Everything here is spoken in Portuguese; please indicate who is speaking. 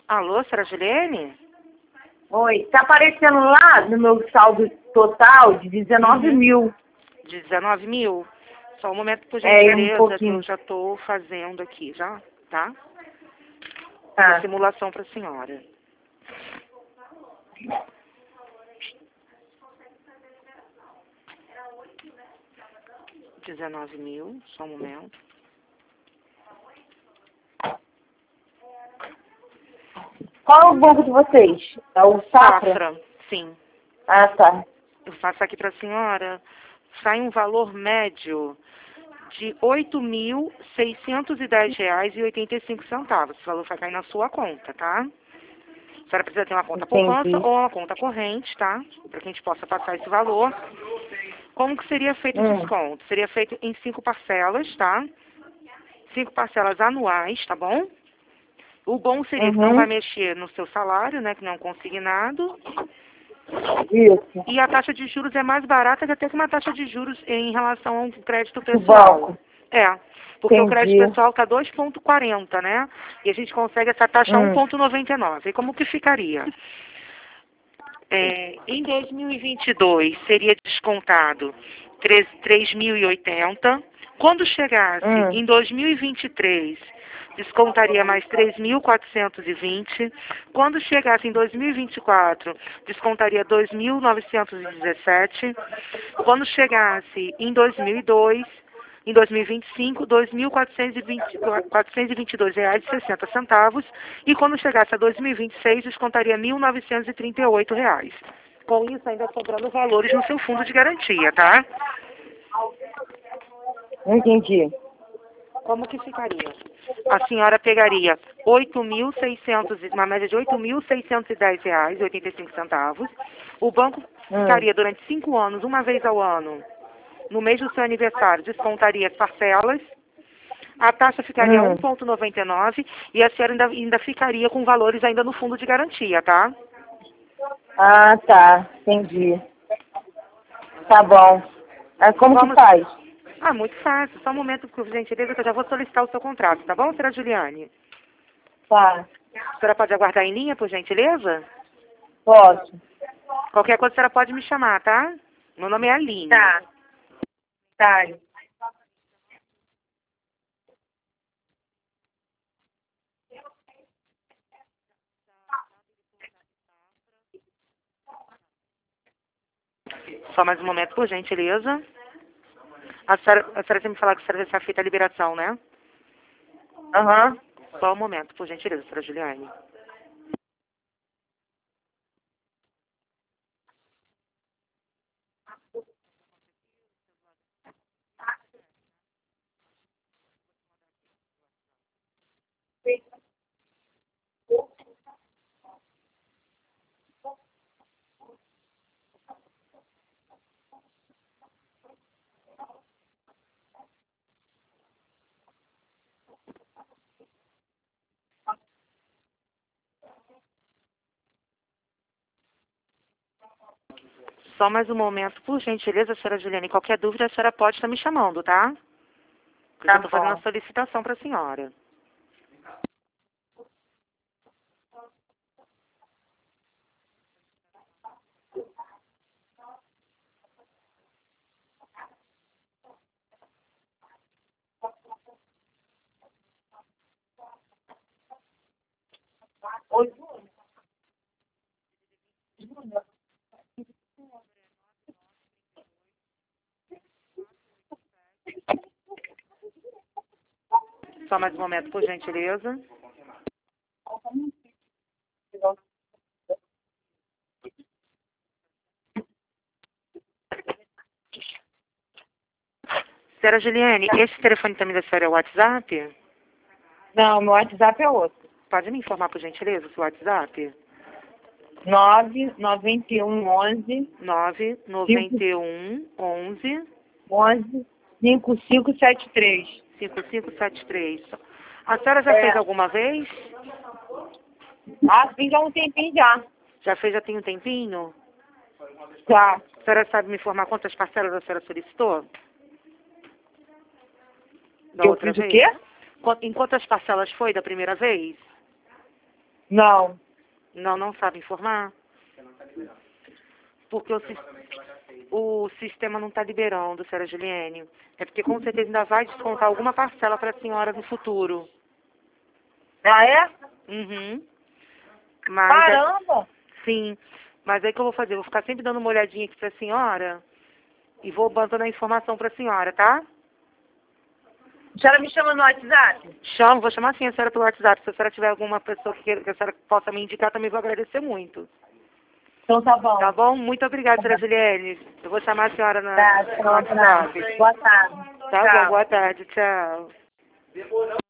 Speaker 1: Alô, senhora Juliane?
Speaker 2: Oi, tá aparecendo lá no meu saldo total de 19 mil.
Speaker 1: De 19 mil? Só um momento, por
Speaker 2: É, um
Speaker 1: gentileza, que eu
Speaker 2: pouquinho.
Speaker 1: já estou fazendo aqui, já, tá?
Speaker 2: Tá.
Speaker 1: Uma simulação para a senhora. R$19.000, só um momento.
Speaker 2: Qual é o banco de vocês? É o Safra?
Speaker 1: Sim.
Speaker 2: Ah, tá.
Speaker 1: Eu faço aqui para a senhora. Sai um valor médio de R$8.610,85. Esse valor vai cair na sua conta, tá? A senhora precisa ter uma conta poupança
Speaker 2: Entendi.
Speaker 1: ou uma conta corrente, tá? Para que a gente possa passar esse valor. Como que seria feito o desconto? Seria feito em 5 parcelas, tá? 5 parcelas anuais, tá bom? O bom seria que não vai mexer no seu salário, né? Que não é um consignado.
Speaker 2: Isso.
Speaker 1: E a taxa de juros é mais barata que até que uma taxa de juros em relação ao crédito
Speaker 2: Do
Speaker 1: pessoal.
Speaker 2: banco.
Speaker 1: É, porque o crédito
Speaker 2: Entendi.
Speaker 1: pessoal está 2,40, né? E a gente consegue essa taxa 1,99. E como que ficaria? Em 2022 seria descontado 3.080. Quando chegasse em 2023, descontaria mais 3.420. Quando chegasse em 2024, descontaria 2.917. Quando chegasse em 2002, em 2025, R$422,60. E quando chegasse a 2026, descontaria R$1.938. Com isso, ainda sobrando valores no seu fundo de garantia, tá?
Speaker 2: Entendi.
Speaker 1: Como que ficaria? A senhora pegaria 8.600, uma média de R$8.610,85. O banco ficaria durante 5 anos, uma vez ao ano, no mês do seu aniversário, descontaria as parcelas. A taxa ficaria 1,99 e a senhora ainda ficaria com valores ainda no fundo de garantia, tá?
Speaker 2: Ah, tá. Entendi. Tá bom. Como que faz?
Speaker 1: Ah, muito fácil. Só um momento, por gentileza, que eu já vou solicitar o seu contrato, tá bom, senhora Juliane?
Speaker 2: Tá.
Speaker 1: A senhora pode aguardar em linha, por gentileza?
Speaker 2: Posso.
Speaker 1: Qualquer coisa a senhora pode me chamar, tá? Meu nome é Aline.
Speaker 2: Tá. Tá.
Speaker 1: Só mais um momento, por gentileza. A senhora tem me falar que a senhora já feita a liberação, né?
Speaker 2: Aham.
Speaker 1: Só um momento, por gentileza, senhora Juliane. Só mais um momento, por gentileza, senhora Juliane. Qualquer dúvida, a senhora pode estar me chamando, tá? Eu já estou fazendo a solicitação para a senhora. Só mais um momento, por gentileza. Senhora Juliane, esse telefone também da senhora é o WhatsApp?
Speaker 2: Não, meu WhatsApp é outro.
Speaker 1: Pode me informar, por gentileza, o seu WhatsApp?
Speaker 2: 99111
Speaker 1: 99111
Speaker 2: 5573.
Speaker 1: 5573. A senhora já fez alguma vez?
Speaker 2: Ah, sim, já há um tempinho já.
Speaker 1: Já fez, já tem um tempinho?
Speaker 2: Já.
Speaker 1: A senhora sabe me informar quantas parcelas a senhora solicitou? Da
Speaker 2: Eu
Speaker 1: outra
Speaker 2: fiz o
Speaker 1: vez?
Speaker 2: quê?
Speaker 1: Em quantas parcelas foi da primeira vez?
Speaker 2: Não.
Speaker 1: Não sabe informar? Porque o sistema não está liberando, senhora Juliene. É porque com certeza ainda vai descontar alguma parcela para a senhora no futuro.
Speaker 2: Ah, é?
Speaker 1: Uhum. Mas,
Speaker 2: Caramba!
Speaker 1: sim. Mas aí que eu vou fazer? Eu vou ficar sempre dando uma olhadinha aqui para a senhora e vou mandando a informação para a senhora, tá?
Speaker 2: A senhora me chama no WhatsApp?
Speaker 1: Vou chamar sim a senhora pelo WhatsApp. Se a senhora tiver alguma pessoa que a senhora possa me indicar, também vou agradecer muito.
Speaker 2: Então tá bom.
Speaker 1: Tá bom? Muito obrigada, senhora Juliene. Eu vou chamar a senhora
Speaker 2: Tá,
Speaker 1: no WhatsApp.
Speaker 2: boa tarde.
Speaker 1: Tá
Speaker 2: Tchau.
Speaker 1: bom, boa tarde, tchau.